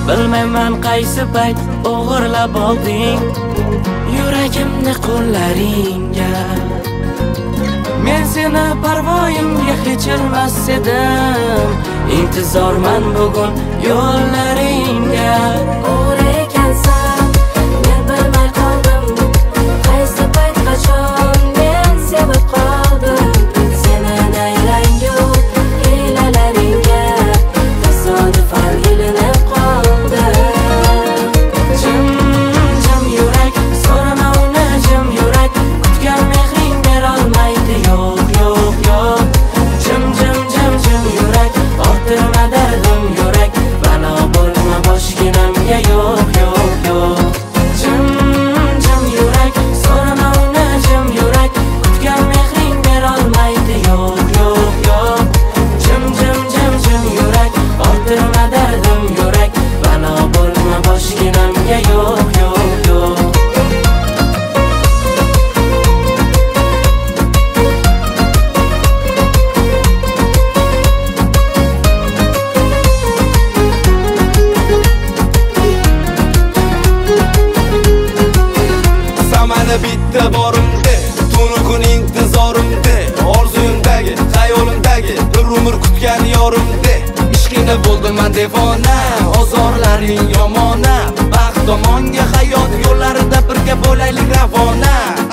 Bilmayman qaysi payt o'g'irlab olding yuragimni qo'llaringga. Men seni parvoyimga kechirmas edim, intizorman bugun yo'llaringga. O'g'ri ekansan, men bilmay qoldim, qaysi payt qachon men sevib qoldim. Seni nayrangu hiylalaringga tasodifan ilinib qoldim. Jim yurak, so'rama uni jim yurak, kutgan mehring berolmaydi yo'q yo'q yo'q. Jim yurak, orttirma dardim yurak, balo bo'lma boshginamga yo'q yo'q yo'q. Jim yurak, so'rama uni jim yurak, kutgan mehring berolmaydi yo'q yo'q yo'q. Jim yurak, orttirma dardim yurak, balo bo'lma boshginamga yo'q yo'q yo'q. Samani bitta borimda, tunu kun intizorimda, orzuyimdagi, xayolimdagi, bir umr kutgan yorimda. Ishqingda bo'ldim men devona, ozorlaring yomona. Baxt tomonga hayot yo'llarida birga bo'laylik ravona.